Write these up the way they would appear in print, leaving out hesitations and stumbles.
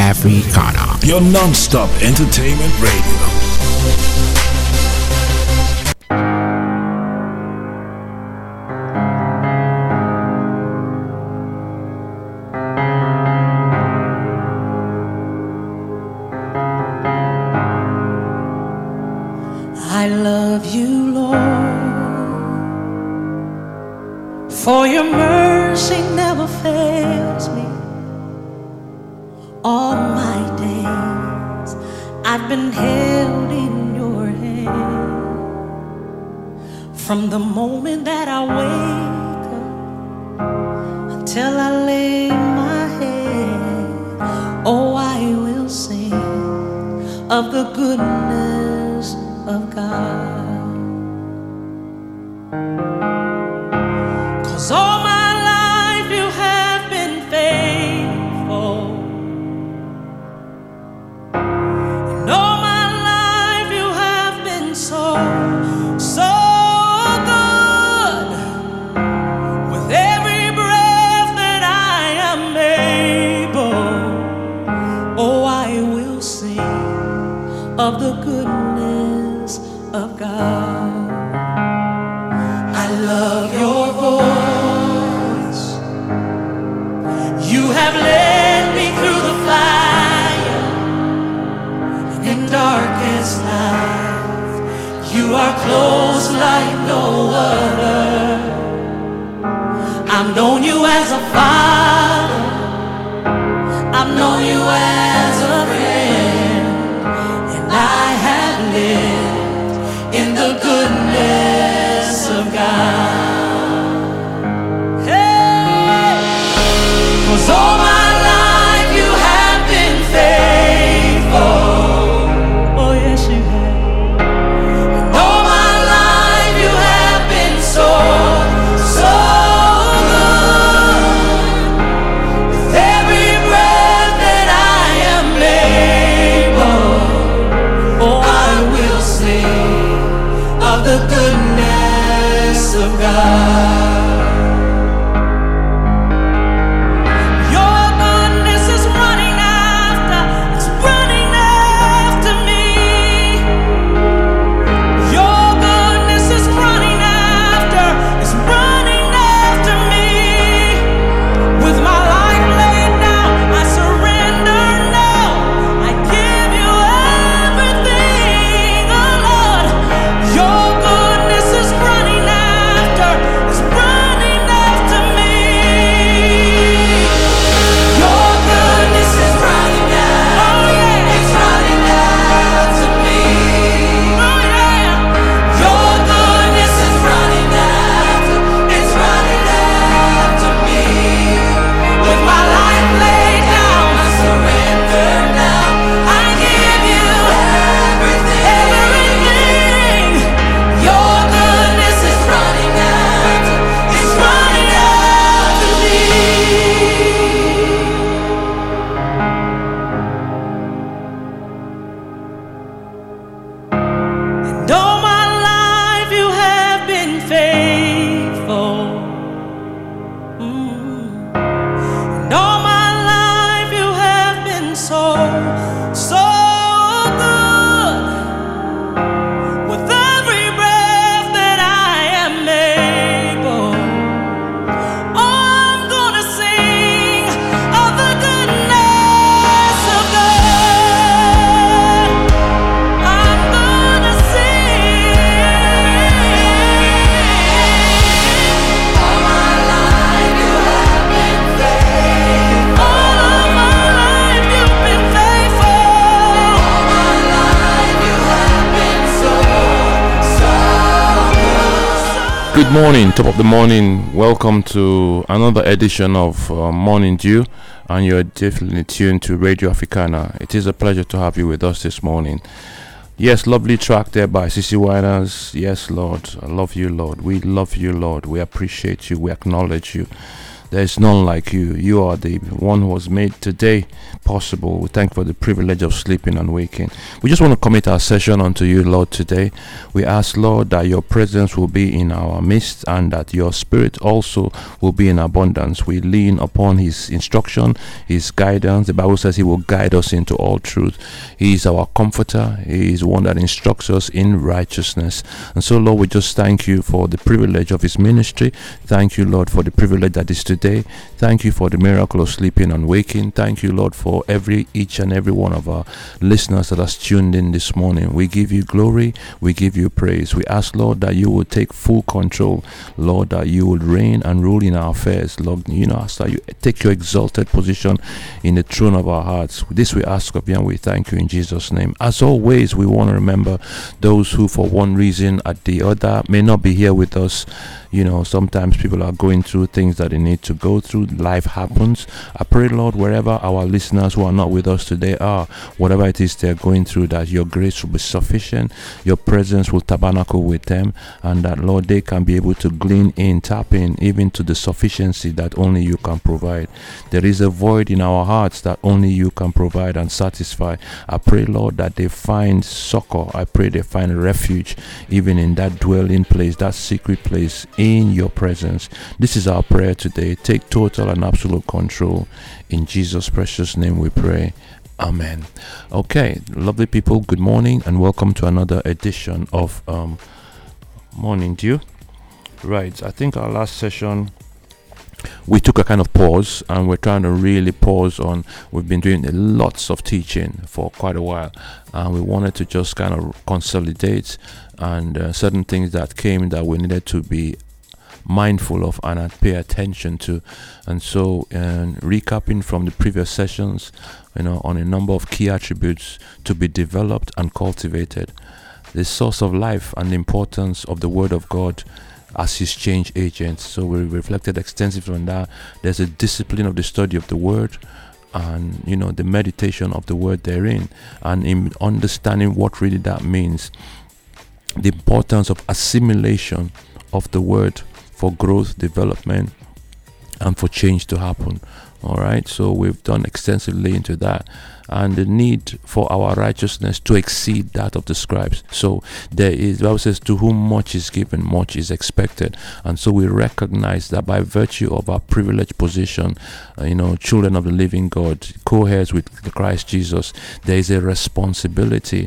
Africana. Your non-stop entertainment radio. I love you, Lord, for your mercy never fails me. All my days I've been held in your hand. From the moment that I wake up until I lay my head, oh, I will sing of the goodness of God. 'Cause all my life you have been faithful, and all my life you have been so, so good. With every breath that I am able, oh, I will sing of the goodness of God. I love your voice. You have led me through the fire and in darkest night. You are close like no other. I've known you as a father. I've known you as a friend, and I have lived in the goodness of God. Hey, 'cause all my life you have been faithful. Oh yes you have. And all my life you have been so, so good. With every breath that I am able, oh, I will sing of the goodness of God. Your goodness is running after, it's running after me. Your goodness is running after, it's running after me. With my life laid down, I surrender now. I give you everything, oh Lord. Your goodness is running after, it's running after me. Your goodness is running after, oh yeah, it's running after me. Oh yeah, your goodness is running after, it's running after me. With my life laid down, I surrender now. I give you everything, everything. Your goodness is running after, it's running after me. And all my life you have been faithful. And all my life you have been so, so good. With every breath that I am able, I'm gonna sing of the goodness of God. I'm gonna sing. All my life you have been faithful. All of my life you've been faithful. All my life you have been so, so good. Good morning, top of the morning. Welcome to another edition of Morning Dew, and you're definitely tuned to Radio Africana. It is a pleasure to have you with us this morning. Yes, lovely track there by CC Winers. Yes, Lord, I love you, Lord. We love you, Lord. We appreciate you. We acknowledge you. There is none like you. You are the one who was made today possible. We thank you for the privilege of sleeping and waking. We just want to commit our session unto you, Lord, today. We ask, Lord, that your presence will be in our midst and that your spirit also will be in abundance. We lean upon his instruction, his guidance. The Bible says he will guide us into all truth. He is our comforter. He is one that instructs us in righteousness. And so, Lord, we just thank you for the privilege of his ministry. Thank you, Lord, for the privilege that is today. Thank you for the miracle of sleeping and waking. Thank you, Lord, for each and every one of our listeners that has tuned in this morning. We give you glory. We give you praise. We ask, Lord, that you will take full control. Lord, that you will reign and rule in our affairs. Lord, ask that you take your exalted position in the throne of our hearts. This we ask of you and we thank you in Jesus' name. As always, we want to remember those who for one reason or the other may not be here with us. Sometimes people are going through things that they need to go through. Life happens. I pray, Lord, wherever our listeners who are not with us today are, whatever it is they're going through, that your grace will be sufficient, your presence will tabernacle with them, and that, Lord, they can be able to glean in, tap in, even to the sufficiency that only you can provide. There is a void in our hearts that only you can provide and satisfy. I pray, Lord, that they find succor. I pray they find refuge, even in that dwelling place, that secret place, in your presence. This is our prayer today. Take total and absolute control. In Jesus' precious name we pray. Amen. Okay, lovely people, good morning and welcome to another edition of Morning Dew. Right, I think our last session we took a kind of pause, and we're trying to really pause on. We've been doing lots of teaching for quite a while, and we wanted to just kind of consolidate and certain things that came that we needed to be mindful of and pay attention to. And so recapping from the previous sessions, on a number of key attributes to be developed and cultivated, the source of life and the importance of the Word of God as his change agent. So we reflected extensively on that. There's a discipline of the study of the Word, and the meditation of the Word therein, and in understanding what really that means, the importance of assimilation of the Word for growth, development, and for change to happen. All right, so we've done extensively into that, and the need for our righteousness to exceed that of the scribes. So the Bible says, to whom much is given, much is expected. And so we recognize that by virtue of our privileged position, children of the living God, co-heirs with Christ Jesus, there is a responsibility,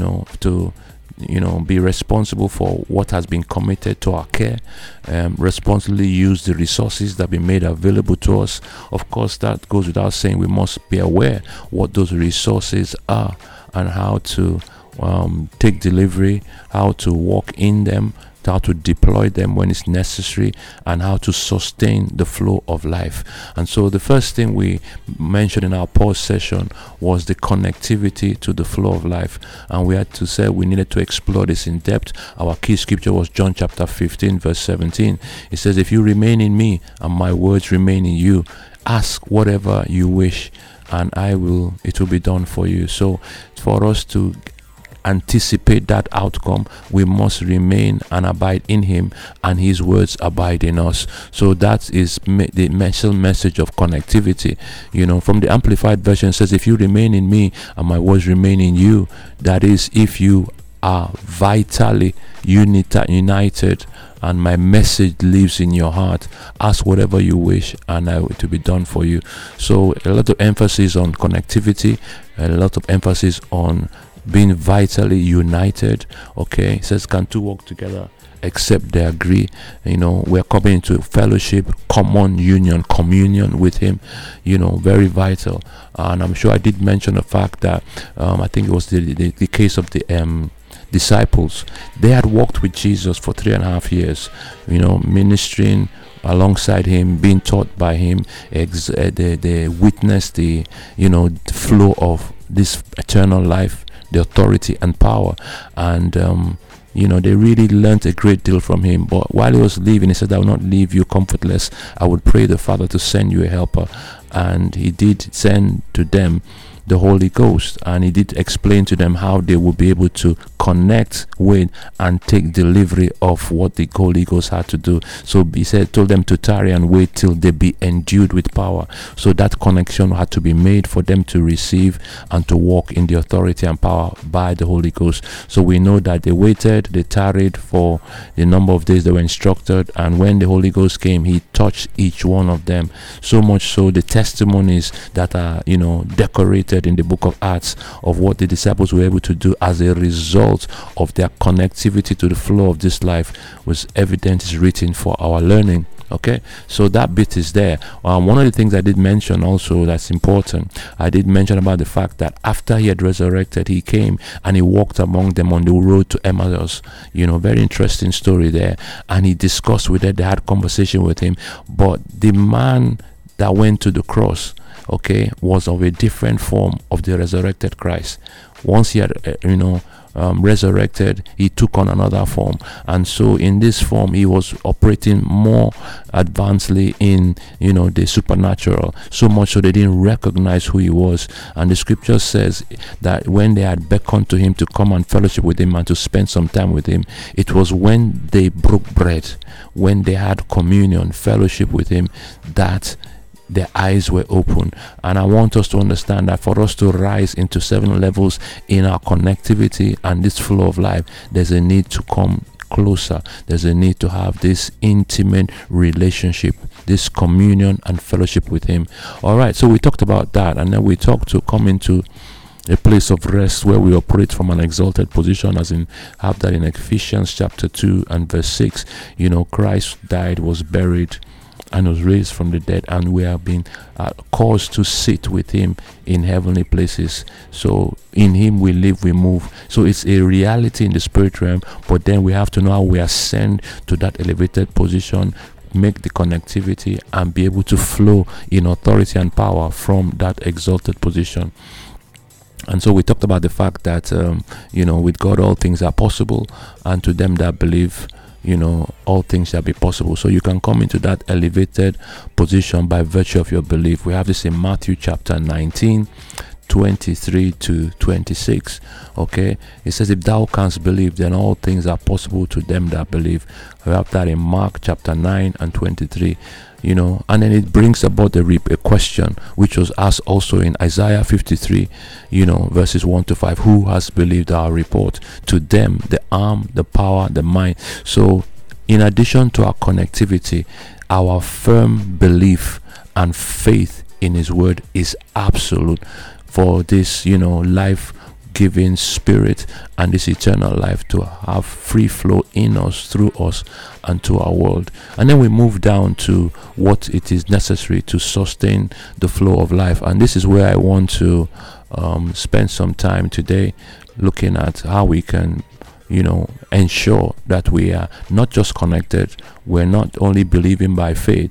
to be responsible for what has been committed to our care, responsibly use the resources that have been made available to us. Of course, that goes without saying. We must be aware what those resources are and how to take delivery, how to walk in them, how to deploy them when it's necessary, and how to sustain the flow of life. And so the first thing we mentioned in our pause session was the connectivity to the flow of life, and we had to say we needed to explore this in depth. Our key scripture was John chapter 15 verse 17. It says, if you remain in me and my words remain in you, ask whatever you wish and it will be done for you. So for us to anticipate that outcome, we must remain and abide in him, and his words abide in us. So that is the message of connectivity. From the Amplified Version, it says, if you remain in me and my words remain in you, that is, if you are vitally united and my message lives in your heart, ask whatever you wish and it will be done for you. So a lot of emphasis on connectivity, a lot of emphasis on being vitally united. Okay, it says, can two walk together except they agree? We're coming into fellowship, common union, communion with him, very vital. And I'm sure I did mention the fact that I think it was the case of the disciples. They had walked with Jesus for 3.5 years, ministering alongside him, being taught by him. They witnessed the flow of this eternal life, the authority and power, and they really learnt a great deal from him. But while he was leaving, he said, I will not leave you comfortless. I would pray the Father to send you a helper. And he did send to them the Holy Ghost, and he did explain to them how they would be able to connect with and take delivery of what the Holy Ghost had to do. So he told them to tarry and wait till they be endued with power. So that connection had to be made for them to receive and to walk in the authority and power by the Holy Ghost. So we know that they waited, they tarried for the number of days they were instructed, and when the Holy Ghost came, he touched each one of them. So much so the testimonies that are decorated in the book of Acts of what the disciples were able to do as a result of their connectivity to the flow of this life was evident, is written for our learning. Okay, so that bit is there. One of the things I did mention also that's important, I did mention about the fact that after he had resurrected, he came and he walked among them on the road to Emmaus. Very interesting story there. And he discussed with them, they had conversation with him. But the man that went to the cross, okay, was of a different form of the resurrected Christ. Once he had, resurrected, he took on another form, and so in this form he was operating more advancedly in the supernatural, so much so they didn't recognize who he was. And the scripture says that when they had beckoned to him to come and fellowship with him and to spend some time with him, it was when they broke bread, when they had communion, fellowship with him, that their eyes were open. And I want us to understand that for us to rise into 7 levels in our connectivity and this flow of life, there's a need to come closer. There's a need to have this intimate relationship, this communion and fellowship with him. All right, so we talked about that, and then we talked to come into a place of rest where we operate from an exalted position, as in have that in Ephesians chapter 2 and verse 6. Christ died, was buried, and was raised from the dead, and we have been caused to sit with him in heavenly places. So in him we live, we move. So it's a reality in the spirit realm, but then we have to know how we ascend to that elevated position, make the connectivity, and be able to flow in authority and power from that exalted position. And so we talked about the fact that with God all things are possible, and to them that believe, all things shall be possible. So you can come into that elevated position by virtue of your belief. We have this in Matthew chapter 19, 23 to 26. Okay, it says, if thou canst believe, then all things are possible to them that believe. We have that in Mark chapter 9 and 23. And then it brings about a question which was asked also in Isaiah 53, verses 1 to 5. Who has believed our report? To them the arm, the power, the might. So in addition to our connectivity, our firm belief and faith in his word is absolute for this life giving spirit and this eternal life to have free flow in us, through us, and to our world. And then we move down to what it is necessary to sustain the flow of life. And this is where I want to spend some time today looking at how we can ensure that we are not just connected, we're not only believing by faith,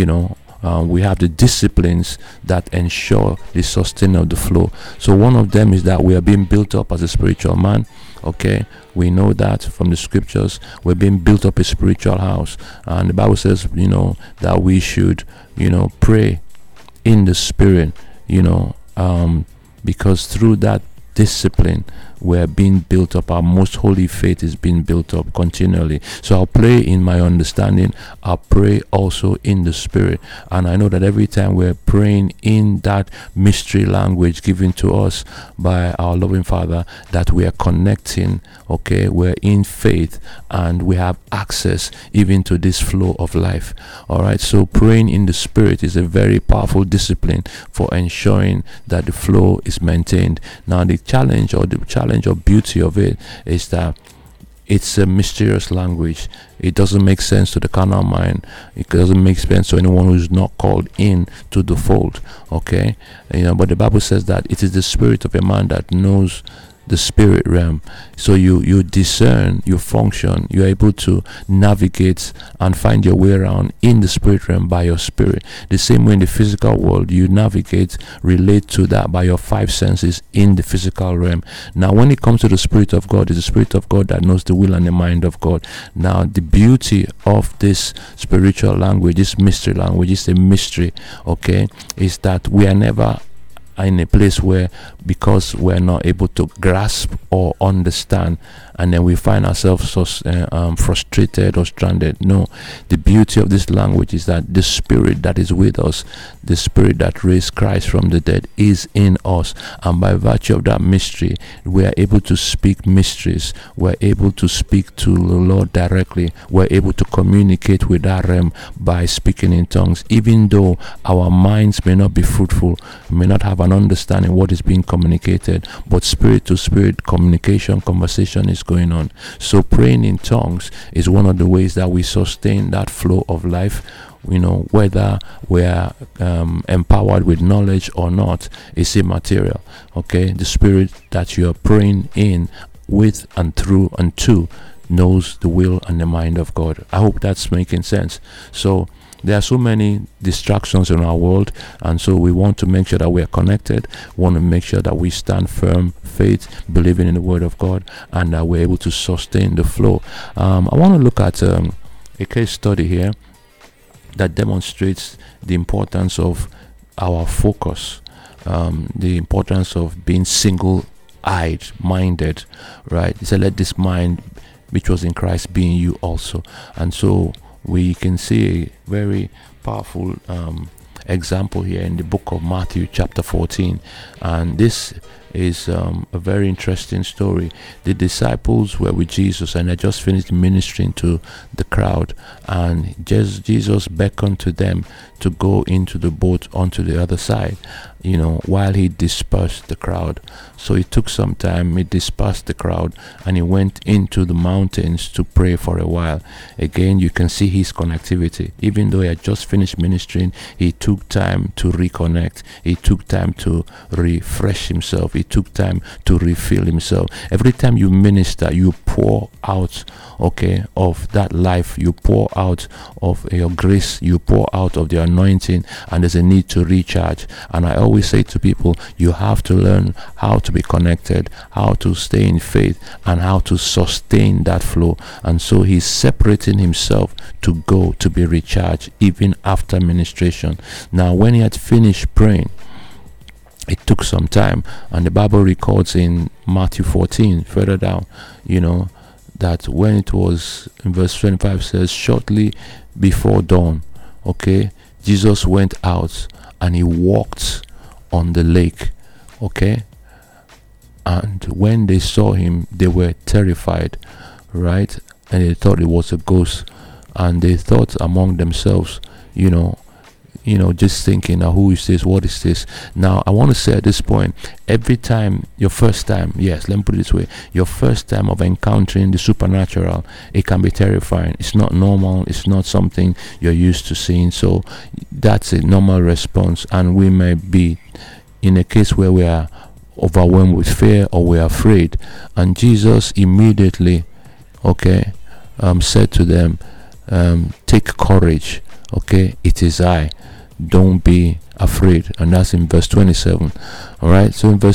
we have the disciplines that ensure the sustain of the flow. So one of them is that we are being built up as a spiritual man. Okay, we know that from the scriptures, we're being built up a spiritual house, and the Bible says that we should pray in the spirit, because through that discipline we're being built up. Our most holy faith is being built up continually. So I'll pray in my understanding, I'll pray also in the spirit, and I know that every time we're praying in that mystery language given to us by our loving Father, that we are connecting. Okay, we're in faith and we have access even to this flow of life. All right, so praying in the spirit is a very powerful discipline for ensuring that the flow is maintained. Now the challenge or beauty of it is that it's a mysterious language. It doesn't make sense to the carnal mind. It doesn't make sense to anyone who's not called in to the fold. Okay, but the Bible says that it is the spirit of a man that knows the spirit realm. So you discern, you function, you're able to navigate and find your way around in the spirit realm by your spirit. The same way in the physical world, you navigate, relate to that by your 5 senses in the physical realm. Now when it comes to the Spirit of God, it's the Spirit of God that knows the will and the mind of God. Now the beauty of this spiritual language, this mystery language, is a mystery, okay, is that we are never in a place where, because we're not able to grasp or understand, and then we find ourselves frustrated or stranded. No, the beauty of this language is that the Spirit that is with us, the Spirit that raised Christ from the dead, is in us, and by virtue of that mystery, we are able to speak mysteries. We're able to speak to the Lord directly. We're able to communicate with that realm by speaking in tongues, even though our minds may not be fruitful, may not have an understanding what is being communicated, but spirit to spirit conversation is going on. So praying in tongues is one of the ways that we sustain that flow of life. Whether we are empowered with knowledge or not is immaterial. Okay, the Spirit that you are praying in, with, and through, and to knows the will and the mind of God. I hope that's making sense. So there are so many distractions in our world, and so we want to make sure that we are connected. We want to make sure that we stand firm, faith, believing in the Word of God, and that we're able to sustain the flow. I want to look at a case study here that demonstrates the importance of our focus, the importance of being single-eyed, minded, right? He said, let this mind which was in Christ be in you also. And so we can see a very powerful example here in the book of Matthew chapter 14, and this is a very interesting story. The disciples were with Jesus, and they just finished ministering to the crowd, and Jesus beckoned to them to go into the boat onto the other side, while he dispersed the crowd. So it took some time. He dispersed the crowd, and he went into the mountains to pray for a while. Again, you can see his connectivity. Even though he had just finished ministering, he took time to reconnect. He took time to refresh himself. He took time to refill himself. Every time you minister, you pour out, of that life. You pour out of your grace. You pour out of the anointing, and there's a need to recharge. And I always say to people, you have to learn how to be connected, how to stay in faith, and how to sustain that flow. And so he's separating himself to go to be recharged even after ministration. Now, when he had finished praying, it took some time, and the Bible records in Matthew 14 further down, that when it was in verse 25 says, shortly before dawn, Jesus went out and he walked on the lake, and when they saw him, they were terrified, right? And they thought it was a ghost, and they thought among themselves, just thinking, now who is this? What is this? Now, I want to say at this point, every time, your first time, yes, let me put it this way, your first time of encountering the supernatural, it can be terrifying. It's not normal. It's not something you're used to seeing. So that's a normal response, and we may be in a case where we are overwhelmed with fear or we are afraid. And Jesus immediately, said to them, take courage. It is I. Don't be afraid. And that's in verse 27. All right. So in verse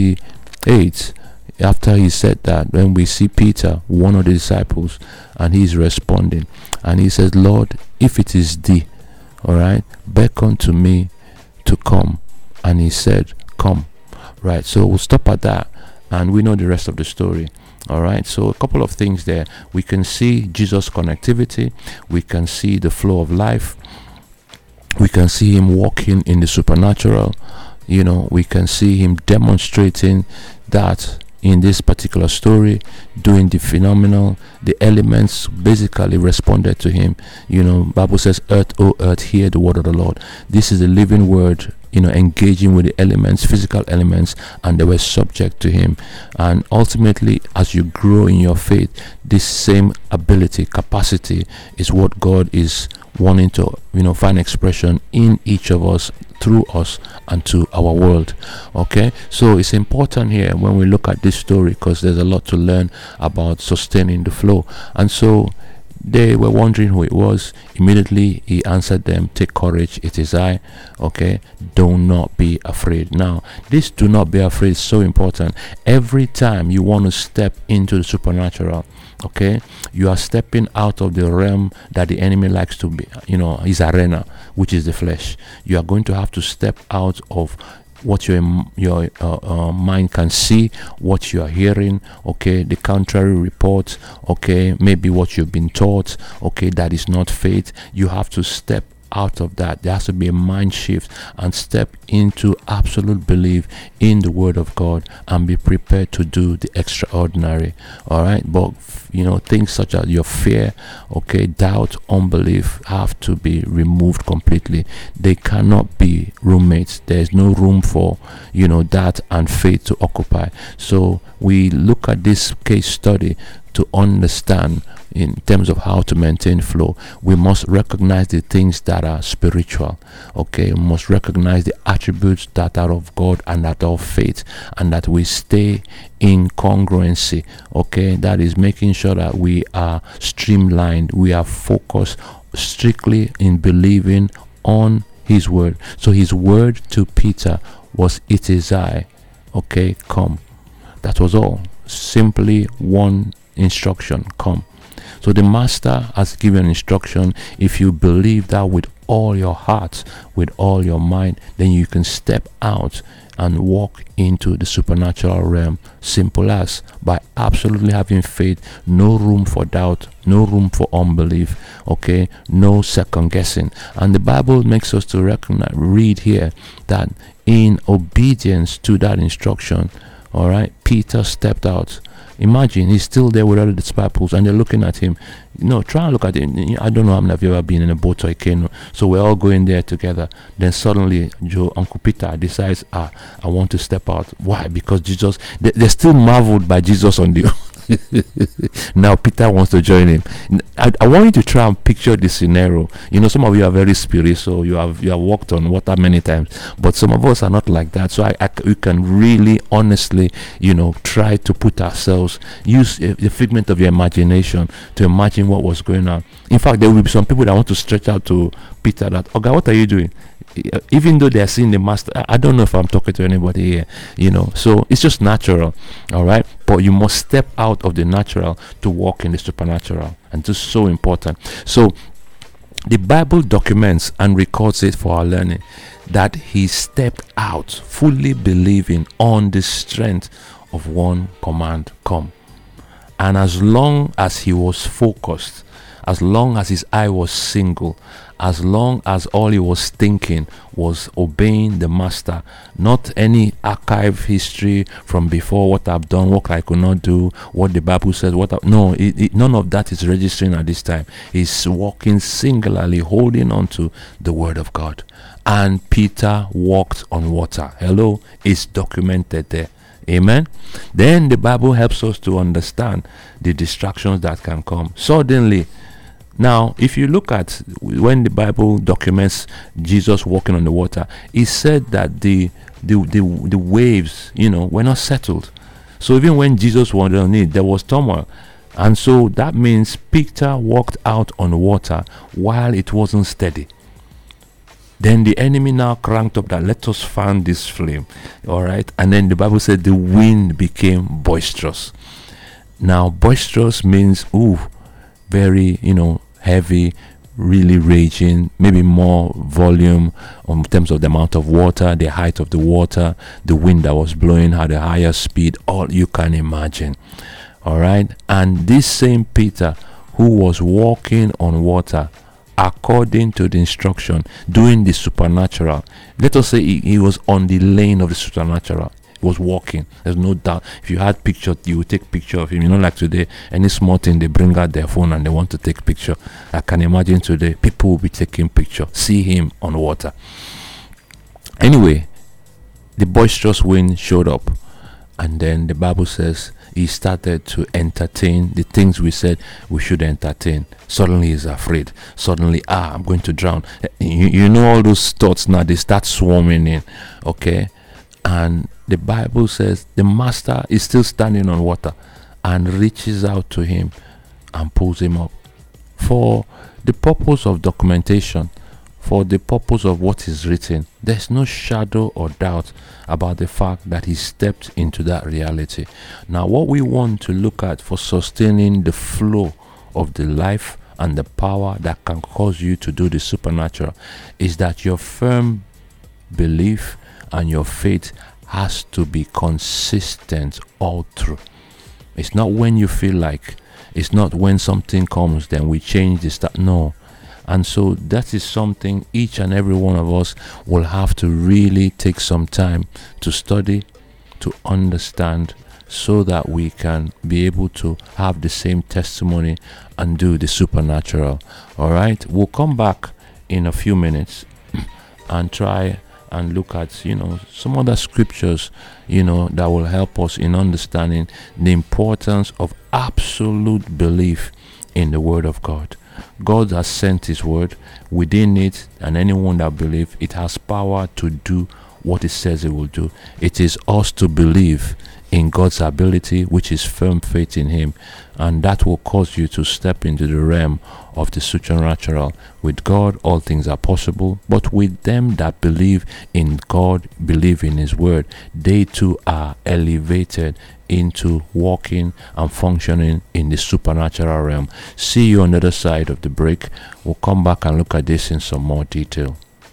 28, after he said that, then we see Peter, one of the disciples, and he's responding, and he says, Lord, if it is thee, all right, beckon to me to come. And he said, come. Right. So we'll stop at that, and we know the rest of the story. All right, so a couple of things there. We can see Jesus' connectivity. We can see the flow of life. We can see him walking in the supernatural. We can see him demonstrating that in this particular story, doing the phenomenal. The elements basically responded to him. Bible says, earth, oh earth, hear the word of the Lord. This is the living word, engaging with the elements, physical elements, and they were subject to him. And ultimately, as you grow in your faith, this same ability, capacity is what God is wanting to, find expression in each of us, through us, and to our world. So it's important here when we look at this story, because there's a lot to learn about sustaining the flow. And so they were wondering who it was. Immediately he answered them, take courage, it is I. Do not be afraid. Now, this do not be afraid is so important. Every time you want to step into the supernatural, you are stepping out of the realm that the enemy likes to be, his arena, which is the flesh. You are going to have to step out of what your mind can see, what you are hearing, okay, the contrary reports, okay, maybe what you've been taught, okay, that is not faith. You have to step out of that. There has to be a mind shift and step into absolute belief in the word of God and be prepared to do the extraordinary. All right, but things such as your fear, okay, doubt, unbelief have to be removed completely. They cannot be roommates. There's no room for that and faith to occupy. So we look at this case study to understand in terms of how to maintain flow. We must recognize the things that are spiritual, okay. We must recognize the attributes that are of God and that are of faith, and that we stay in congruency, okay. That is making sure that we are streamlined, we are focused strictly in believing on his word. So his word to Peter was, "It is I, okay, come." That was all. Simply one instruction, come. So the master has given instruction. If you believe that with all your heart, with all your mind, then you can step out and walk into the supernatural realm. Simple as, by absolutely having faith, no room for doubt, no room for unbelief, okay, no second guessing. And the Bible makes us to read here that in obedience to that instruction, all right, Peter stepped out. Imagine he's still there with other disciples and they're looking at him. Try and look at him. I don't know how many of you ever been in a boat or a canoe. So we're all going there together. Then suddenly Uncle Peter decides, I want to step out. Why? Because Jesus, they're still marveled by Jesus on the now Peter wants to join him. I want you to try and picture this scenario. Some of you are very spiritual. You have walked on water many times, but some of us are not like that. So we can really honestly try to put ourselves, use the figment of your imagination to imagine what was going on. In fact, there will be some people that want to stretch out to Peter that, "Okay, what are you doing?" Even though they're seeing the master. I don't know if I'm talking to anybody here, so it's just natural, all right. But you must step out of the natural to walk in the supernatural, and this is so important. So the Bible documents and records it for our learning that he stepped out fully believing on the strength of one command, come. And as long as he was focused, as long as his eye was single, as long as all he was thinking was obeying the master, not any archive history from before, what I've done, what I could not do, what the Bible says, none of that is registering at this time. He's walking singularly, holding on to the word of God. And Peter walked on water. Hello, it's documented there. Amen. Then the Bible helps us to understand the distractions that can come suddenly. Now, if you look at when the Bible documents Jesus walking on the water, it said that the waves, were not settled. So even when Jesus was on it, there was turmoil. And so that means Peter walked out on water while it wasn't steady. Then the enemy now cranked up that, let us fan this flame. All right. And then the Bible said the wind became boisterous. Now, boisterous means, very, heavy, really raging, maybe more volume in terms of the amount of water, the height of the water, the wind that was blowing had a higher speed, all you can imagine. All right. And this same Peter who was walking on water according to the instruction, doing the supernatural, let us say he was on the lane of the supernatural, was walking. There's no doubt. If you had pictures, you would take picture of him. Like today, any small thing, they bring out their phone and they want to take picture. I can imagine today people will be taking picture, see him on water. Anyway, the boisterous wind showed up, and then the Bible says he started to entertain the things we said we should entertain. Suddenly he's afraid. Suddenly, I'm going to drown. All those thoughts now, they start swarming in. Okay. And the Bible says the master is still standing on water and reaches out to him and pulls him up. For the purpose of documentation, for the purpose of what is written, there's no shadow or doubt about the fact that he stepped into that reality. Now, what we want to look at for sustaining the flow of the life and the power that can cause you to do the supernatural is that your firm belief and your faith has to be consistent all through. It's not when you feel like, it's not when something comes then we change this, that. No. And so that is something each and every one of us will have to really take some time to study, to understand, so that we can be able to have the same testimony and do the supernatural. All right, we'll come back in a few minutes and try and look at some other scriptures that will help us in understanding the importance of absolute belief in the word of God. God has sent his word within it, and anyone that believes, it has power to do what it says it will do. It is us to believe in God's ability, which is firm faith in him, and that will cause you to step into the realm of the supernatural. With God all things are possible, but with them that believe in God, believe in his word, they too are elevated into walking and functioning in the supernatural realm. See you on the other side of the break. We'll come back and look at this in some more detail.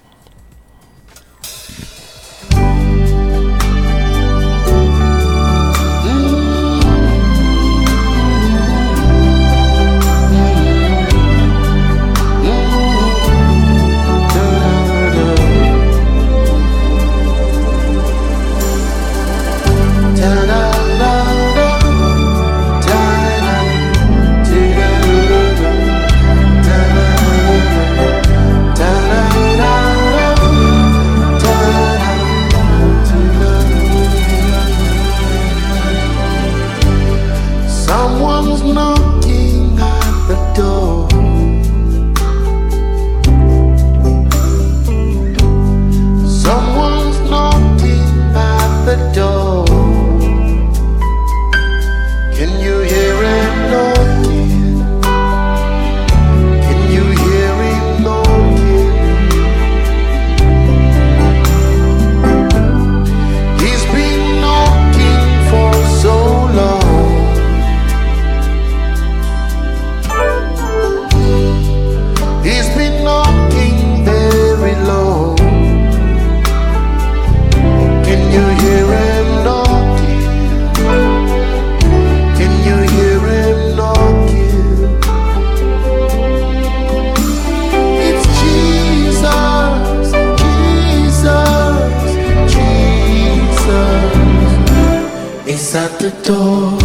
At the door.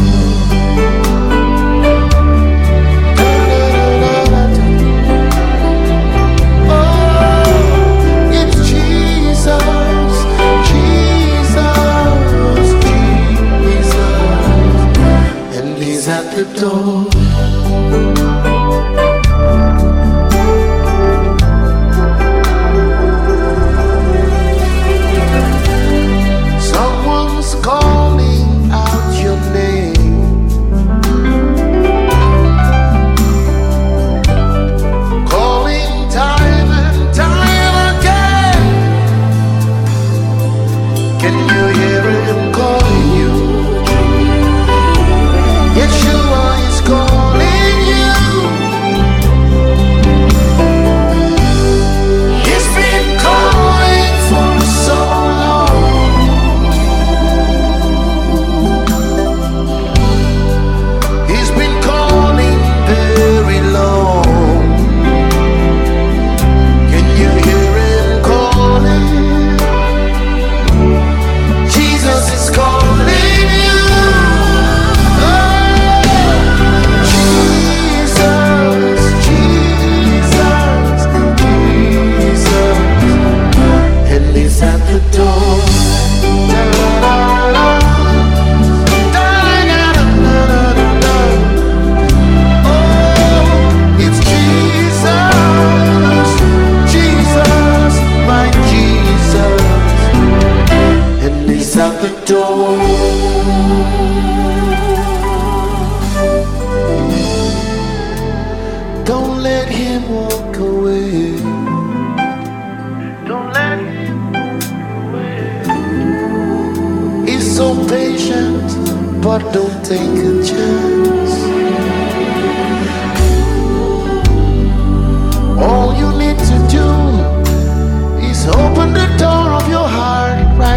Oh, it's Jesus, Jesus, Jesus, and he's at the door. Someone's calling out your name. Calling time and time again. Can you hear him calling you? Yeshua is calling you. He's been calling for so long. He's been calling very long. Can you hear him calling? Jesus is calling you. Oh, Jesus, Jesus, Jesus, and he's at the door. Da-da-da-da. Oh, it's Jesus, Jesus, my Jesus, and he's at the door. Don't let him walk away. Don't let him walk away. He's so patient, but don't take a chance. All you need to do is open the door of your heart right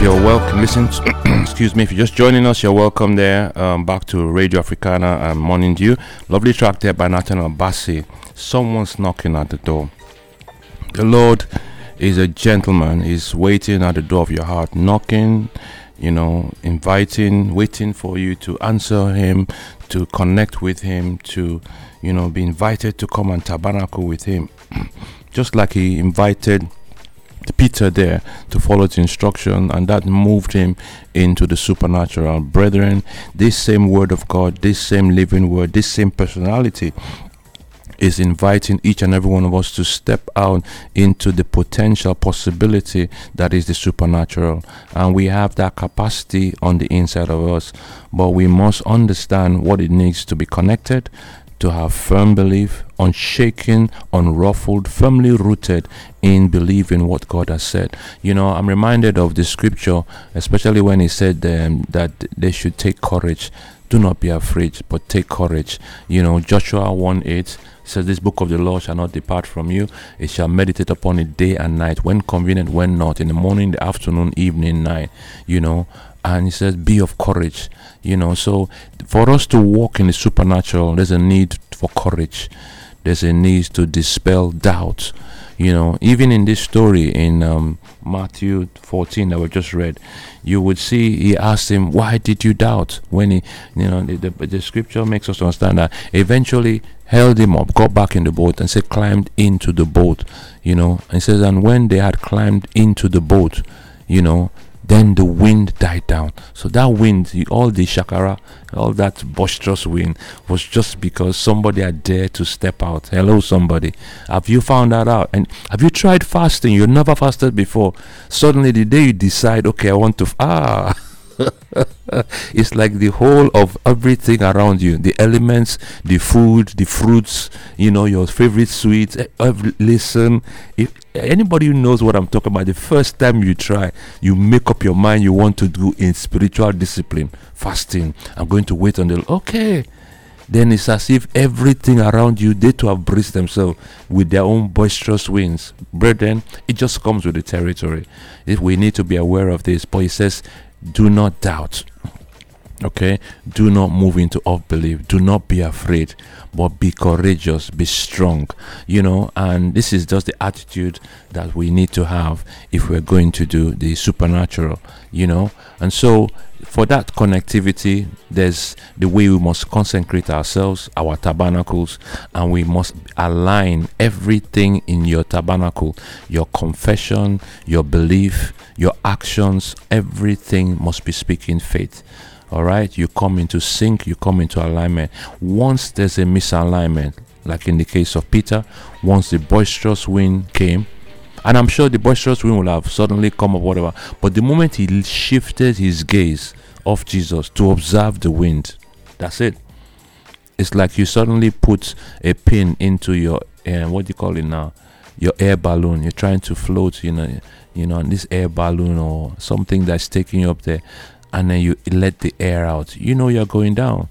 you're welcome. Listen, excuse me, if you're just joining us, you're welcome there. Back to Radio Africana and Morning Dew. Lovely track there by Nathaniel Bassey. Someone's knocking at the door. The Lord is a gentleman. He's waiting at the door of your heart, knocking, inviting, waiting for you to answer him, to connect with him, to, be invited to come and tabernacle with him. Just like he invited Peter there to follow the instruction, and that moved him into the supernatural. Brethren, this same word of God, this same living word, this same personality is inviting each and every one of us to step out into the potential possibility that is the supernatural. And we have that capacity on the inside of us, but we must understand what it needs to be connected, to have firm belief, unshaken, unruffled, firmly rooted in believing what God has said. I'm reminded of the scripture, especially when he said that they should take courage. Do not be afraid, but take courage. Joshua 1:8 says, this book of the law shall not depart from you. It shall meditate upon it day and night, when convenient, when not, in the morning, the afternoon, evening, night. And he says, be of courage. So for us to walk in the supernatural, there's a need for courage. There's a need to dispel doubt. Even in this story in Matthew 14 that we just read, you would see he asked him, why did you doubt? When he, the scripture makes us understand that eventually held him up, got back in the boat, and said, climbed into the boat. And he says, and when they had climbed into the boat, then the wind died down. So that wind, all the shakara, all that boisterous wind, was just because somebody had dared to step out. Hello, somebody. Have you found that out? And have you tried fasting? You never fasted before. Suddenly, the day you decide, okay, I want to... it's like the whole of everything around you, the elements, the food, the fruits, your favorite sweets. Listen, if anybody who knows what I'm talking about, the first time you try, you make up your mind you want to do in spiritual discipline, fasting. I'm going to wait until then it's as if everything around you, they too have braced themselves with their own boisterous winds. Brethren, it just comes with the territory. If we need to be aware of this, but he says, do not doubt. Okay, do not move into unbelief. Do not be afraid, but be courageous, be strong. And this is just the attitude that we need to have if we're going to do the supernatural. And so for that connectivity, there's the way we must consecrate ourselves, our tabernacles, and we must align everything in your tabernacle, your confession, your belief, your actions. Everything must be speaking faith. All right, you come into sync, you come into alignment. Once there's a misalignment, like in the case of Peter, once the boisterous wind came, and I'm sure the boisterous wind will have suddenly come up, whatever, but the moment he shifted his gaze off Jesus to observe the wind, that's it. It's like you suddenly put a pin into your what do you call it now, your air balloon. You're trying to float, in this air balloon or something that's taking you up there, and then you let the air out. You're going down.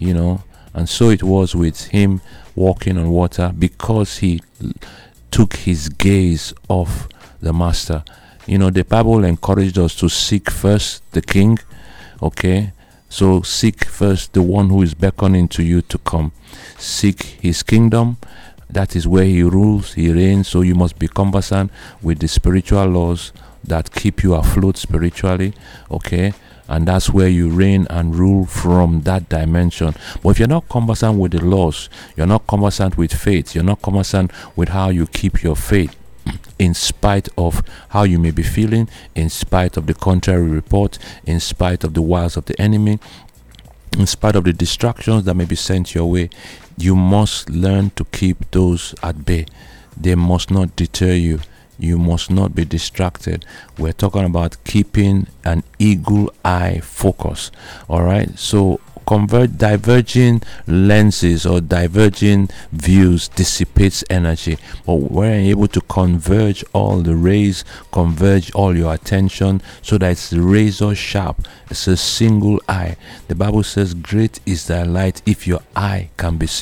And so it was with him walking on water, because he took his gaze off the master. The Bible encouraged us to seek first the king. Okay, so seek first the one who is beckoning to you to come. Seek his kingdom. That is where he rules, he reigns. So you must be conversant with the spiritual laws that keep you afloat spiritually. Okay, and that's where you reign and rule from that dimension. But if you're not conversant with the laws, you're not conversant with faith, you're not conversant with how you keep your faith, in spite of how you may be feeling, in spite of the contrary report, in spite of the wiles of the enemy, in spite of the distractions that may be sent your way, you must learn to keep those at bay. They must not deter you. You must not be distracted. We're talking about keeping an eagle eye focus. All right, so diverging lenses or diverging views dissipates energy, but we're able to converge all the rays, converge all your attention, so that it's razor sharp. It's a single eye. The Bible says, great is thy light if your eye can be single.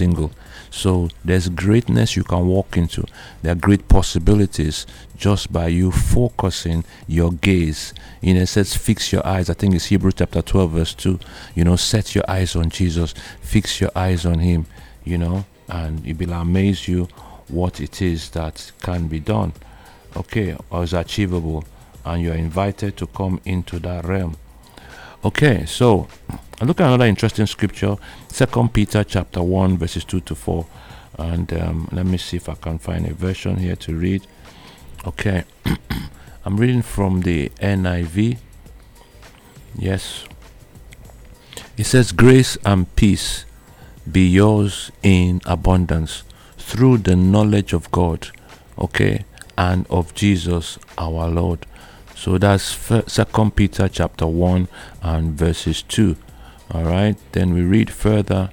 So there's greatness you can walk into. There are great possibilities just by you focusing your gaze. It says fix your eyes. I think it's Hebrews chapter 12 verse 2. Set your eyes on Jesus. Fix your eyes on him, and it will amaze you what it is that can be done, okay, or is achievable, and you're invited to come into that realm. Okay, so I look at another interesting scripture, 2 Peter chapter 1 verses 2 to 4, and let me see if I can find a version here to read. Okay, I'm reading from the NIV. Yes, it says, grace and peace be yours in abundance through the knowledge of God, okay, and of Jesus our Lord. So that's 2 Peter chapter 1 and verses 2. All right, then we read further.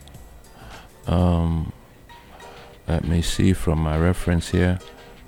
Let me see from my reference here.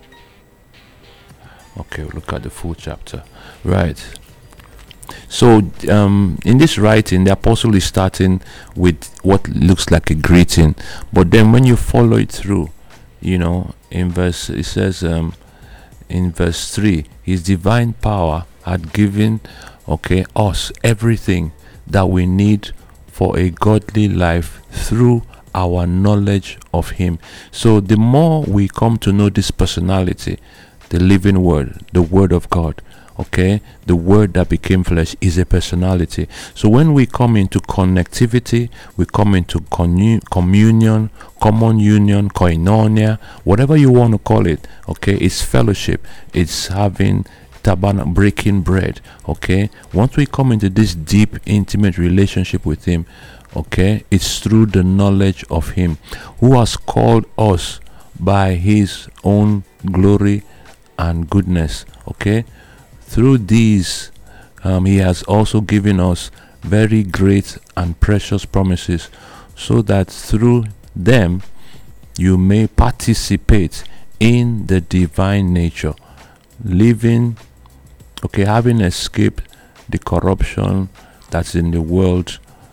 Okay, we'll look at the full chapter. Right. So in this writing, the apostle is starting with what looks like a greeting, but then when you follow it through, in verse, it says in verse 3, his divine power had given us everything that we need for a godly life through our knowledge of him. So the more we come to know this personality, the living word, the word of God, okay, the word that became flesh is a personality. So when we come into connectivity, we come into communion, common union, koinonia, whatever you want to call it, okay, it's fellowship, it's having breaking bread, okay. Once we come into this deep, intimate relationship with him, okay, it's through the knowledge of him who has called us by his own glory and goodness, okay. Through these, he has also given us very great and precious promises, so that through them you may participate in the divine nature, having escaped the corruption that's in the world,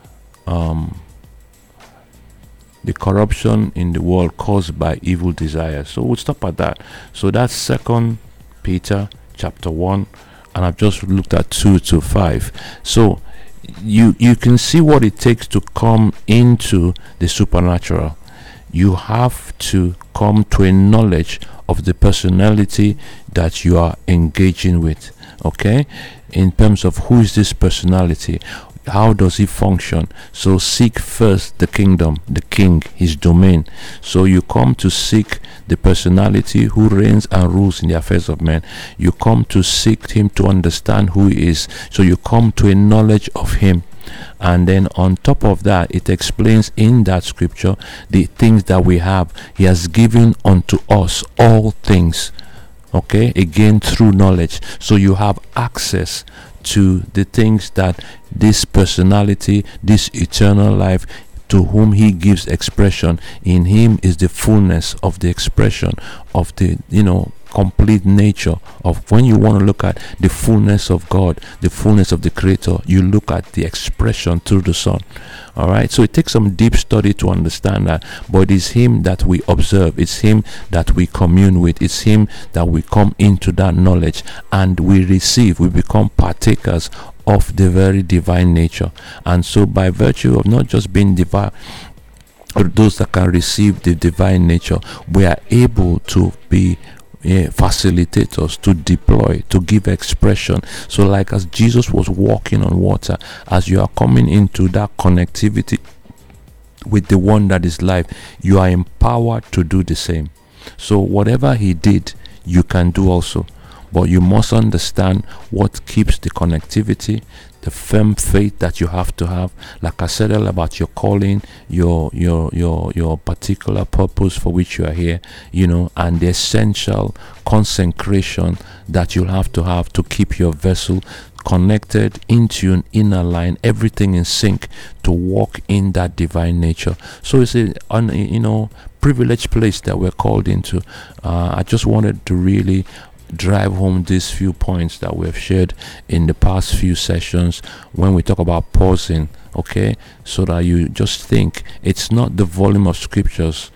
the corruption in the world caused by evil desires. So we'll stop at that. So that's 2 Peter chapter 1, and I've just looked at 2 to 5. So you can see what it takes to come into the supernatural. You have to come to a knowledge of the personality that you are engaging with, okay, in terms of who is this personality, how does he function. So seek first the kingdom, the king, his domain. So you come to seek the personality who reigns and rules in the affairs of men. You come to seek him, to understand who he is. So you come to a knowledge of him. And then on top of that, it explains in that scripture the things that we have. He has given unto us all things, okay, again through knowledge. So you have access to the things that this personality, this eternal life, to whom he gives expression. In him is the fullness of the expression of the complete nature of. When you want to look at the fullness of God, the fullness of the Creator, you look at the expression through the Son. All right, so it takes some deep study to understand that, but it's him that we observe, it's him that we commune with, it's him that we come into that knowledge and we receive, we become partakers of the very divine nature. And so by virtue of not just being divine, or those that can receive the divine nature, we are able to be facilitators, to deploy, to give expression. So like as Jesus was walking on water, as you are coming into that connectivity with the one that is life, you are empowered to do the same. So whatever he did, you can do also. But you must understand what keeps the connectivity, the firm faith that you have to have. Like I said earlier about your calling, your particular purpose for which you are here, and the essential consecration that you'll have to keep your vessel connected, in tune, in a line, everything in sync to walk in that divine nature. So it's a privileged place that we're called into. I just wanted to really drive home these few points that we have shared in the past few sessions when we talk about pausing, okay, so that you just think. It's not the volume of scriptures.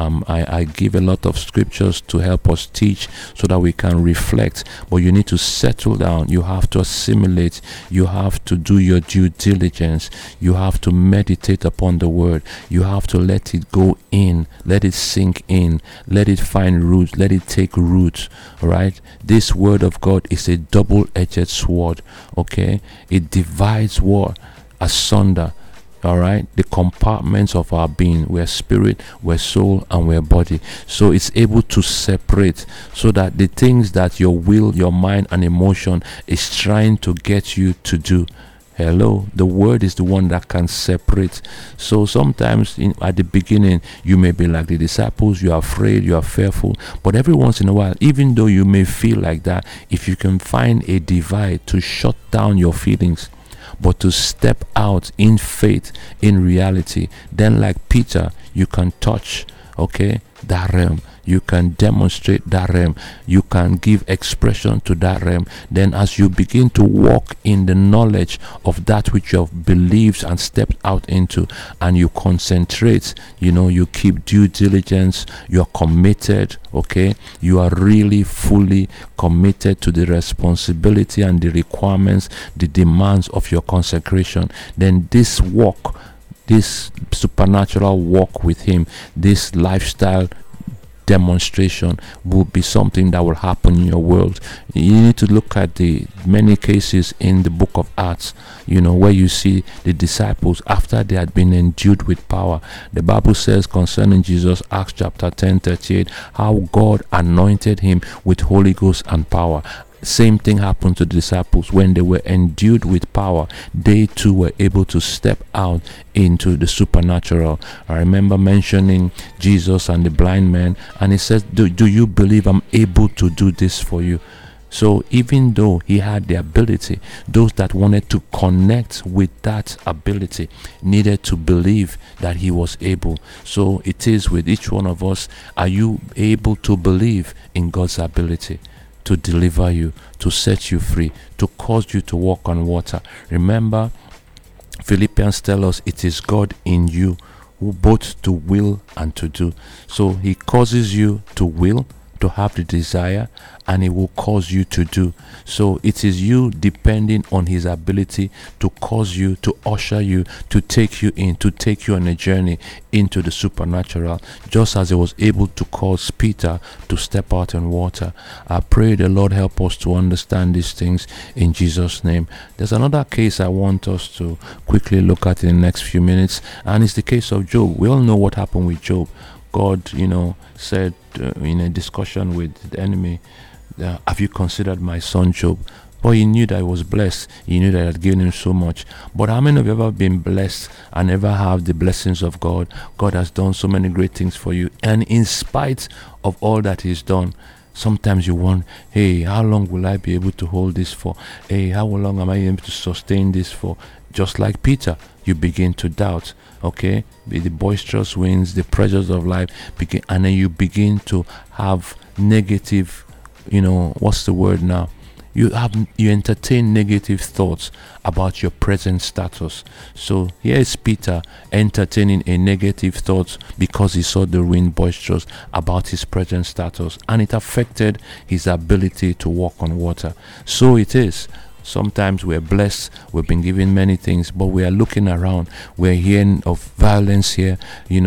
I give a lot of scriptures to help us teach so that we can reflect, but you need to settle down. You have to assimilate. You have to do your due diligence. You have to meditate upon the word. You have to let it go in, let it sink in, let it find roots, let it take root. All right, this word of God is a double-edged sword. Okay, it divides what asunder. All right, the compartments of our being. We're spirit, we're soul, and we're body. So it's able to separate, so that the things that your will, your mind, and emotion is trying to get you to do, hello, the word is the one that can separate. So sometimes at the beginning you may be like the disciples, you are afraid, you are fearful, but every once in a while, even though you may feel like that, if you can find a divide to shut down your feelings, but to step out in faith, in reality, then like Peter, you can touch, okay, that realm. You can demonstrate that realm. You can give expression to that realm. Then as you begin to walk in the knowledge of that which you have believed and stepped out into, and you concentrate, you keep due diligence, you're committed, okay, you are really fully committed to the responsibility and the requirements, the demands of your consecration, then this walk, this supernatural walk with him, this lifestyle demonstration will be something that will happen in your world. You need to look at the many cases in the book of Acts, where you see the disciples after they had been endued with power. The Bible says concerning Jesus, Acts chapter 10:38, how God anointed him with Holy Ghost and power. Same thing happened to the disciples. When they were endued with power, they too were able to step out into the supernatural. I remember mentioning Jesus and the blind man, and he says, do you believe I'm able to do this for you? So even though he had the ability, those that wanted to connect with that ability needed to believe that he was able. So it is with each one of us. Are you able to believe in God's ability to deliver you, to set you free, to cause you to walk on water? Remember, Philippians tell us it is God in you who both to will and to do. So he causes you to will, to have the desire, and he will cause you to do. So it is you depending on his ability to cause you, to usher you, to take you in, to take you on a journey into the supernatural, just as he was able to cause Peter to step out in water. I pray the Lord help us to understand these things in Jesus' name. There's another case I want us to quickly look at in the next few minutes, and it's the case of Job. We all know what happened with Job. God, said in a discussion with the enemy, have you considered my son Job? But he knew that he was blessed. He knew that I had given him so much. But how many of you have ever been blessed and ever have the blessings of God? God has done so many great things for you. And in spite of all that he's done, sometimes you want, hey, how long will I be able to hold this for? Hey, how long am I able to sustain this for? Just like Peter, you begin to doubt. Okay, the boisterous winds, the pressures of life begin, and then you begin to have negative, what's the word now? You entertain negative thoughts about your present status. So here is Peter entertaining a negative thought because he saw the wind boisterous about his present status, and it affected his ability to walk on water. So it is. Sometimes we're blessed, we've been given many things, but we are looking around, we're hearing of violence here.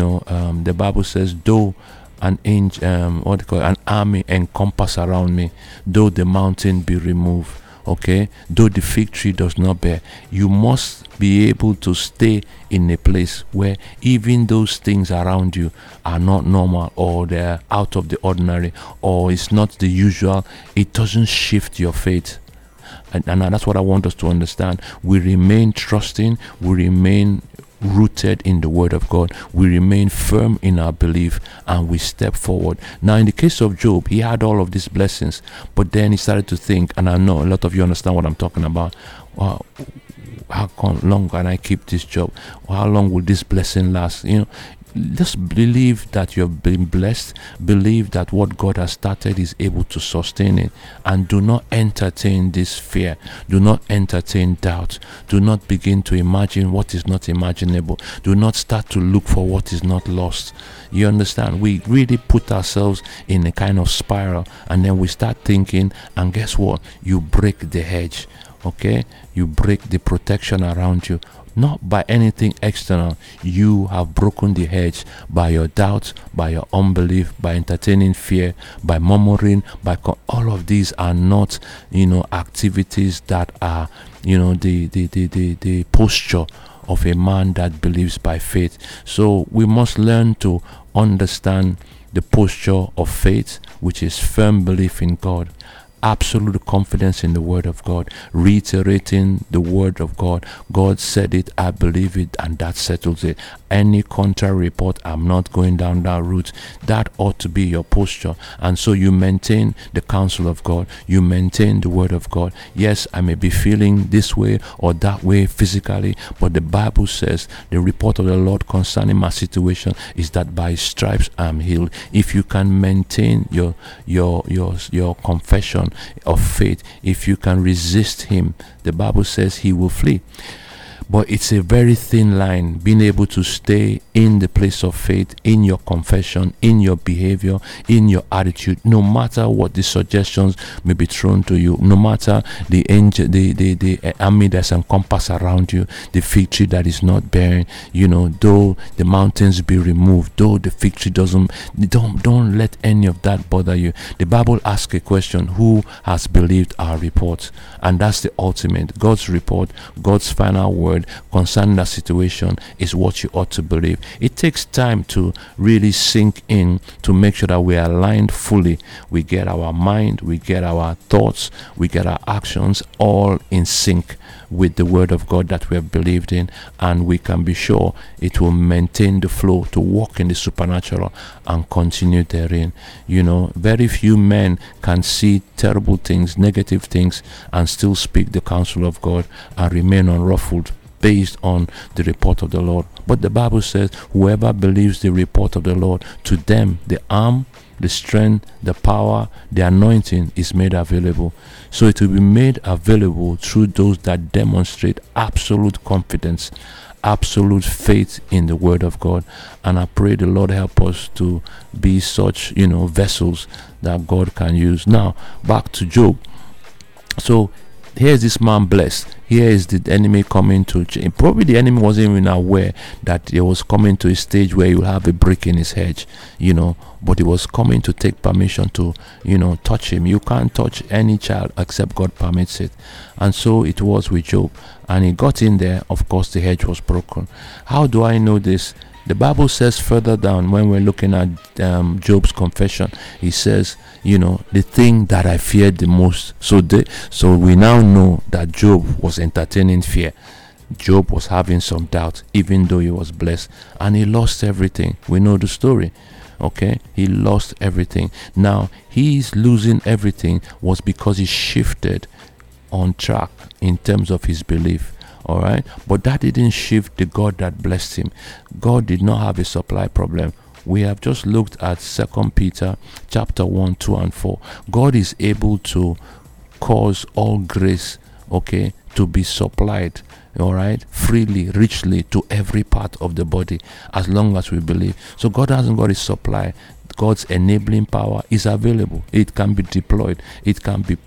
The Bible says, though an army encompass around me, though the mountain be removed, okay, though the fig tree does not bear, you must be able to stay in a place where even those things around you are not normal, or they're out of the ordinary, or it's not the usual. It doesn't shift your faith. And that's what I want us to understand. We remain trusting, we remain rooted in the word of God, we remain firm in our belief, and we step forward. Now in the case of Job, he had all of these blessings, but then he started to think, and I know a lot of you understand what I'm talking about. How long can I keep this job? How long will this blessing last? Just believe that you have been blessed. Believe that what God has started is able to sustain it. And do not entertain this fear. Do not entertain doubt. Do not begin to imagine what is not imaginable. Do not start to look for what is not lost. You understand? We really put ourselves in a kind of spiral, and then we start thinking, and guess what? You break the hedge. Okay? You break the protection around you. Not by anything external. You have broken the hedge by your doubts, by your unbelief, by entertaining fear, by murmuring, all of these are not, activities that are, the posture of a man that believes by faith. So we must learn to understand the posture of faith, which is firm belief in God, absolute confidence in the word of God, reiterating the word of God. God said it, I believe it, and that settles it. Any contrary report, I'm not going down that route. That ought to be your posture. And so you maintain the counsel of God, you maintain the word of God. Yes, I may be feeling this way or that way physically, but the Bible says the report of the Lord concerning my situation is that by his stripes I'm healed. If you can maintain your confession of faith, if you can resist him, the Bible says he will flee. But it's a very thin line, being able to stay in the place of faith, in your confession, in your behavior, in your attitude, no matter what the suggestions may be thrown to you, no matter the army that's encompassed around you, the fig tree that is not bearing, though the mountains be removed, though the fig tree don't let any of that bother you. The Bible asks a question: who has believed our report? And that's the ultimate. God's report, God's final word concerning that situation is what you ought to believe. It takes time to really sink in, to make sure that we are aligned fully. We get our mind, we get our thoughts, we get our actions all in sync with the word of God that we have believed in, and we can be sure it will maintain the flow to walk in the supernatural and continue therein. Very few men can see terrible things, negative things, and still speak the counsel of God and remain unruffled based on the report of the Lord. But the Bible says, whoever believes the report of the Lord, to them the arm, the strength, the power, the anointing is made available. So it will be made available through those that demonstrate absolute confidence, absolute faith in the word of God. And I pray the Lord help us to be such, vessels that God can use. Now, back to Job. So here's this man blessed. Here is the enemy coming to change. Probably the enemy wasn't even aware that he was coming to a stage where he will have a break in his hedge, but he was coming to take permission to, touch him. You can't touch any child except God permits it. And so it was with Job. And he got in there. Of course, the hedge was broken. How do I know this? The Bible says further down, when we're looking at Job's confession, he says, the thing that I feared the most. So we now know that Job was entertaining fear. Job was having some doubt, even though he was blessed, and he lost everything. We know the story. Okay, he lost everything. Now, his losing everything was because he shifted on track in terms of his belief. All right, but that didn't shift the God that blessed him. God did not have a supply problem. We have just looked at 2 Peter chapter 1, 2 and 4. God is able to cause all grace, to be supplied, all right, freely, richly to every part of the body, as long as we believe. So God hasn't got his supply. God's enabling power is available. It can be deployed. It can be,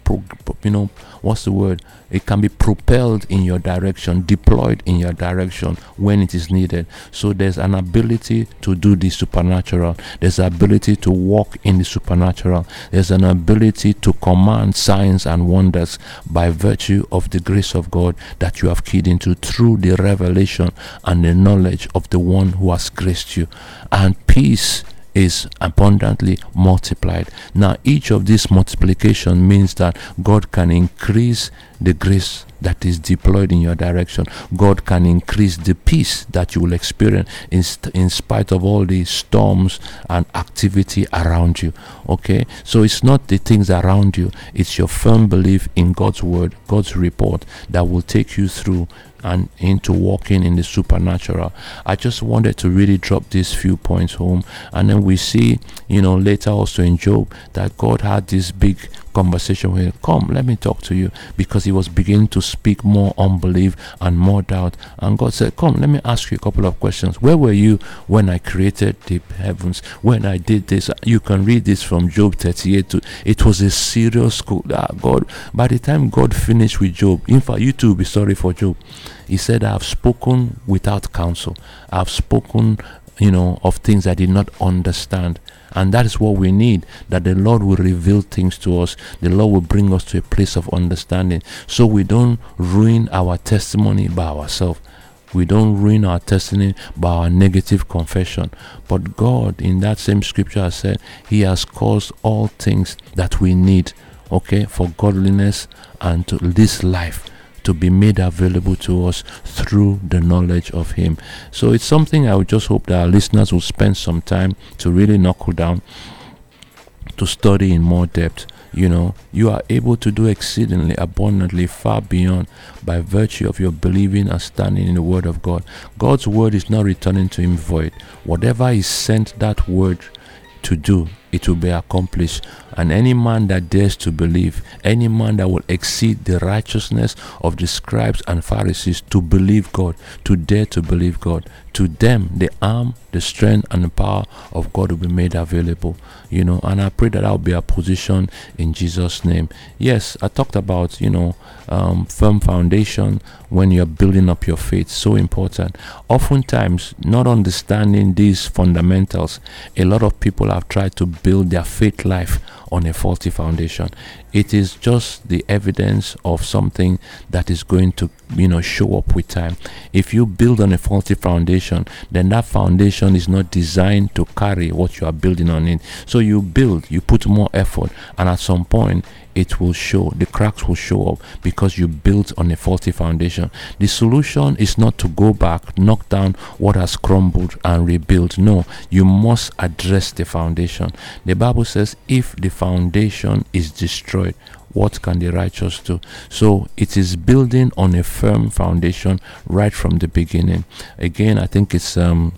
It can be propelled in your direction, deployed in your direction when it is needed. So there's an ability to do the supernatural. There's an ability to walk in the supernatural. There's an ability to command signs and wonders by virtue of the grace of God that you have keyed into through the revelation and the knowledge of the one who has graced you. And peace is abundantly multiplied. Now, each of these multiplication means that God can increase the grace that is deployed in your direction. God can increase the peace that you will experience in spite of all the storms and activity around you. Okay, so it's not the things around you, it's your firm belief in God's word, God's report, that will take you through and into walking in the supernatural. I just wanted to really drop these few points home, and then we see, later also in Job, that God had this big conversation with him. Come, let me talk to you, because he was beginning to speak more unbelief and more doubt. And God said, come, let me ask you a couple of questions. Where were you when I created the heavens, when I did this? You can read this from Job 38. It was a serious school. God, by the time God finished with Job, in fact, you too will be sorry for Job. He said, I have spoken without counsel. I have spoken, of things I did not understand. And that is what we need, that the Lord will reveal things to us. The Lord will bring us to a place of understanding, so we don't ruin our testimony by ourselves. We don't ruin our testimony by our negative confession. But God, in that same scripture, has said He has caused all things that we need, for godliness and to this life, to be made available to us through the knowledge of Him. So it's something I would just hope that our listeners will spend some time to really knuckle down, to study in more depth. You are able to do exceedingly abundantly far beyond by virtue of your believing and standing in the Word of God. God's Word is not returning to Him void. Whatever He sent that Word to do, it will be accomplished. And any man that dares to believe, any man that will exceed the righteousness of the scribes and Pharisees to believe God, to dare to believe God, to them the arm, the strength and the power of God will be made available. And I pray that will be our position in Jesus' name. Yes, I talked about firm foundation when you're building up your faith. So important. Oftentimes, not understanding these fundamentals, a lot of people have tried to build their faith life on a faulty foundation. It is just the evidence of something that is going to show up with time. If you build on a faulty foundation, then that foundation is not designed to carry what you are building on it. So you build, you put more effort, and at some point it will show, the cracks will show up, because you built on a faulty foundation. The solution is not to go back, knock down what has crumbled and rebuild. No, you must address the foundation. The Bible says, if the foundation is destroyed, what can the righteous do? So it is building on a firm foundation right from the beginning. Again, I think it's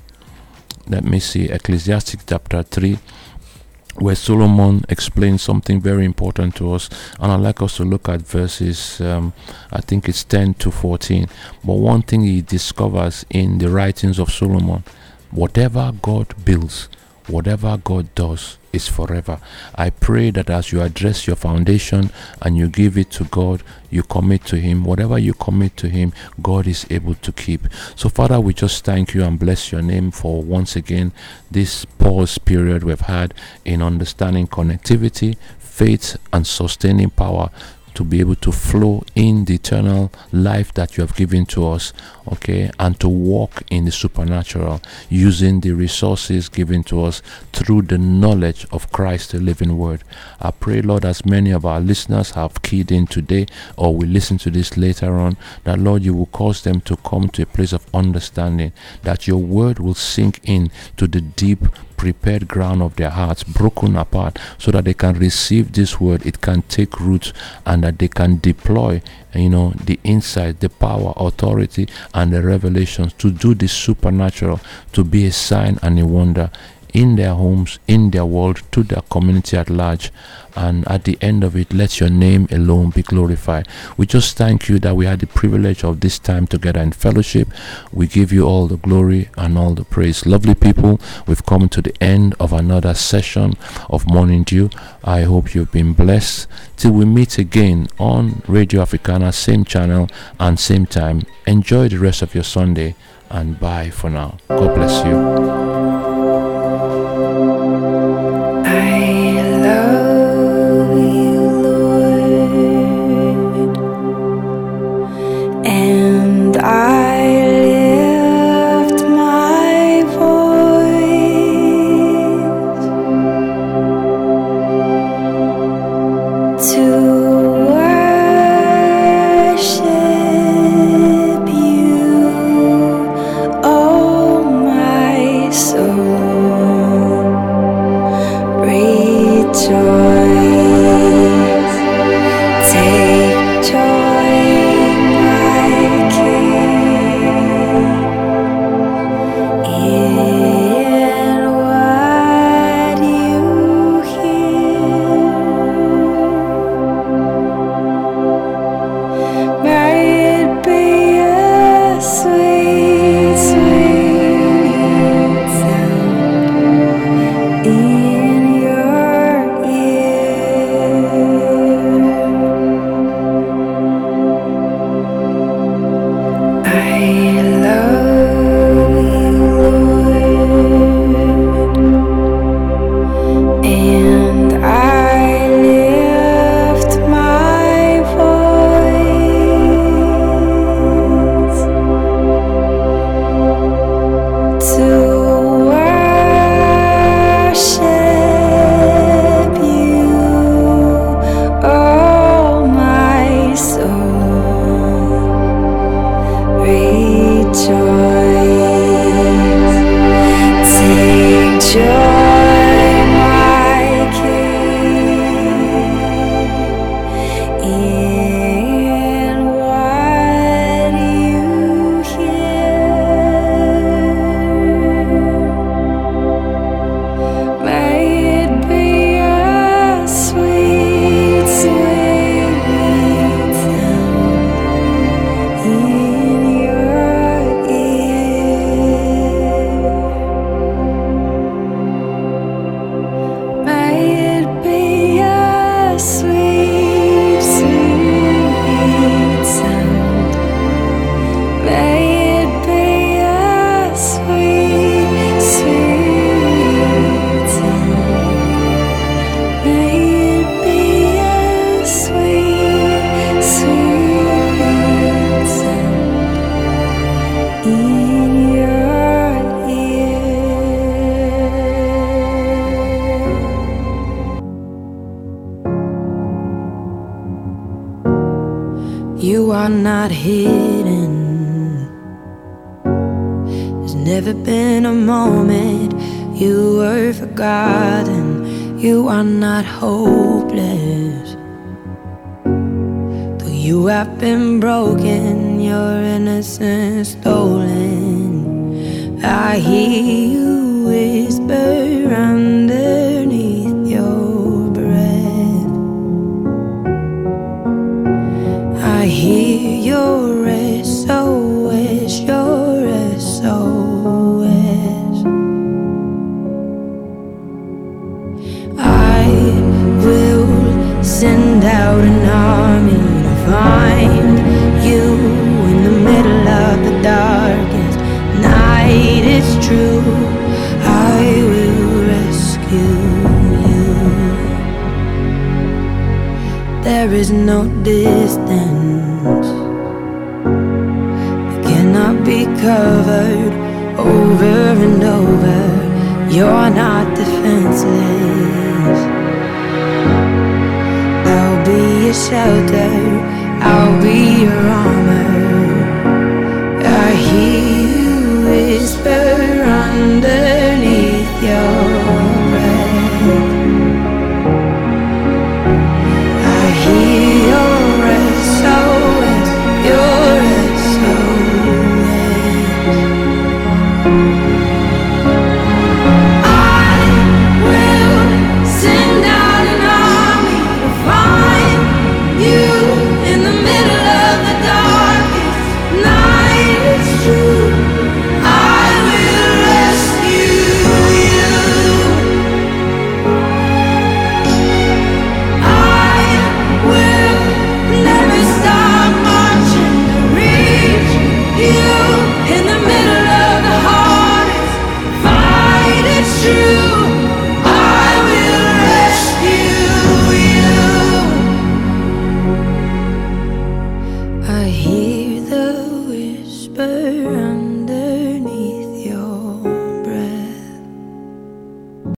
Ecclesiastes chapter 3, where Solomon explains something very important to us, and I'd like us to look at verses I think it's 10 to 14. But one thing he discovers in the writings of Solomon: whatever God builds, whatever God does, is forever. I pray that as you address your foundation and you give it to God, you commit to Him. Whatever you commit to Him, God is able to keep. So Father, we just thank you and bless your name for once again this pause period we've had in understanding connectivity, faith and sustaining power to be able to flow in the eternal life that you have given to us, and to walk in the supernatural using the resources given to us through the knowledge of Christ, the living Word. I pray, Lord, as many of our listeners have keyed in today or will listen to this later on, that, Lord, you will cause them to come to a place of understanding, that your Word will sink in to the deep prepared ground of their hearts, broken apart, so that they can receive this word, it can take root, and that they can deploy the insight, the power, authority and the revelations to do the supernatural, to be a sign and a wonder in their homes, in their world, to their community at large. And at the end of it, let your name alone be glorified. We just thank you that we had the privilege of this time together in fellowship. We give you all the glory and all the praise. Lovely people, we've come to the end of another session of Morning Dew. I hope you've been blessed. Till we meet again on Radio Africana, same channel and same time. Enjoy the rest of your Sunday, and bye for now. God bless you. in your ear. You are not hidden. There's never been a moment you were forgotten. You are not hopeless. Though you have been broken, your innocence stolen. I hear you whisper underneath your breath. I hear your SOS, your SOS. I will send out an army to find you in the middle of the darkest night. It's true, I will rescue you. There is no distance that cannot be covered over and over. You're not defenseless. I'll be your shelter, I'll be your armor. I hear